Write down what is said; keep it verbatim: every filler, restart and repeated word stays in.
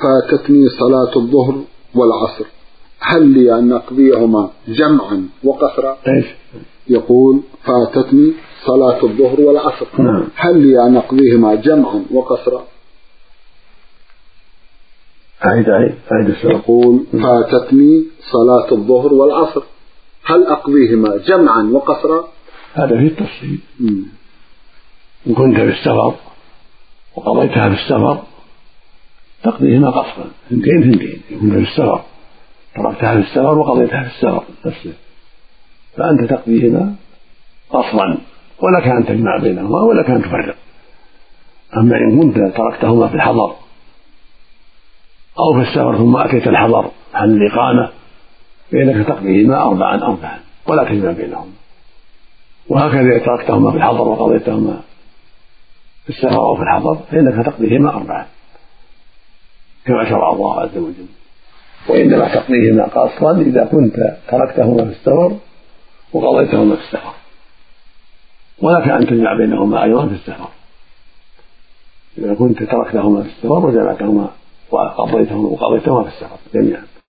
فاتتني صلاة الظهر والعصر، هل لي أن أقضيهما جمعا وقصرا؟ يقول فاتتني صلاة الظهر والعصر، هل لي أن أقضيهما جمعا وقصرا؟ يقول فاتتني صلاة الظهر والعصر، هل أقضيهما جمعا وقصرا؟ هذا في التفصيل. إن كنت في السفر وقضيتها في السفر تقضيهما قصرا، ثنتين ثنتين. إن كنت في السفر تركتها في السفر وقضيتها في السفر نفسه فأنت تقضيهما قصرا، ولك أن تجمع بينهما ولك أن تفرق. أما إن كنت تركتهما في الحضر أو في السفر ثم أتيت الحضر عن الإقامة فإنك تقضيهما أربعا أربعا ولا تجمع بينهما. وهكذا إذا تركتهما في الحضر وقضيتهما في السفر أو في الحضر فإنك تقضيهما أربعا كما شرع الله عز وجل. وإنما تقضيهما قصرا إذا كنت تركتهما في السفر وقضيتهما في السفر، ولك أن تجمع بينهما أيضا في السفر. إذا كنت تركتهما في السفر وجمعتهما وقضيتهما وقضيتهما في السفر جميعا.